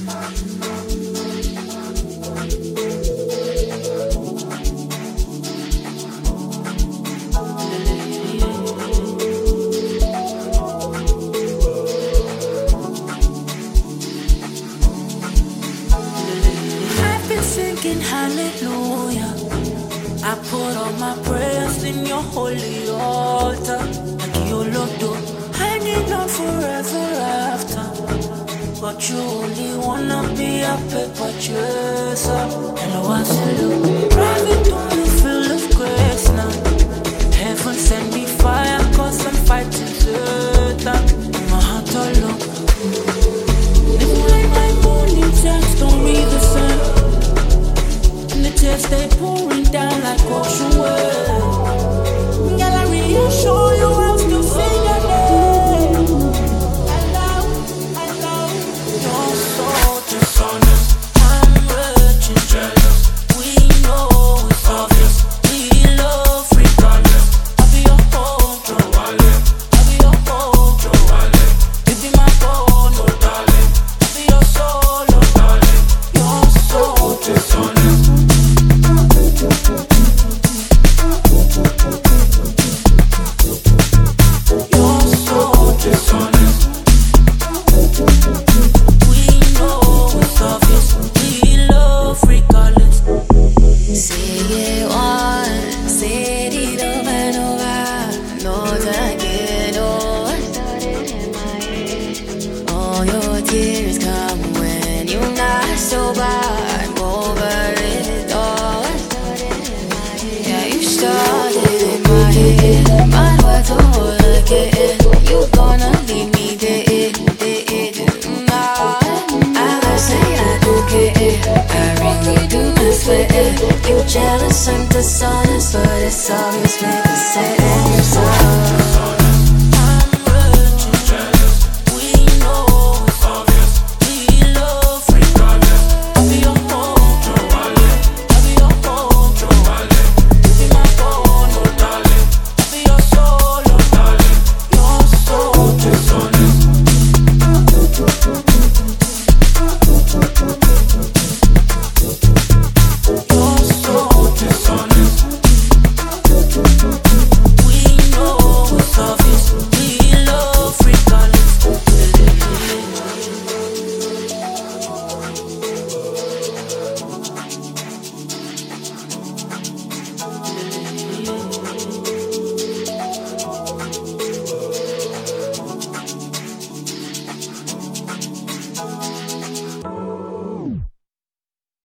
Singing hallelujah, I put all my prayers in your holy altar. Like you look, hanging on forever after. But you only wanna be a paper chaser. Hello, I salute. Private, don't you feel of grace now? Heaven send me fire, cause I'm fighting Satan. My heart alone. It's like my morning text, don't read the same. The tears they pouring down like ocean waves. Gallery, I'll show you how to sing your name. I love your soul dishonest. I'm rich and jealous. We know it's obvious. We love regardless. I'll be your home, Joe. I'll be your home, Joe. You be my bone, oh darling. I'll be your soul, oh darling. Your soul dishonest. You're so dishonest. We know it's obvious. We love regardless. Say it once, say it over and over. No again, oh. All your tears come when you're not sober. I'm over it all. Yeah, you started in my head. My words all again. You gonna leave me there. Nah, I gotta say I don't care. I really do, I swear. You jealous, I'm dishonest.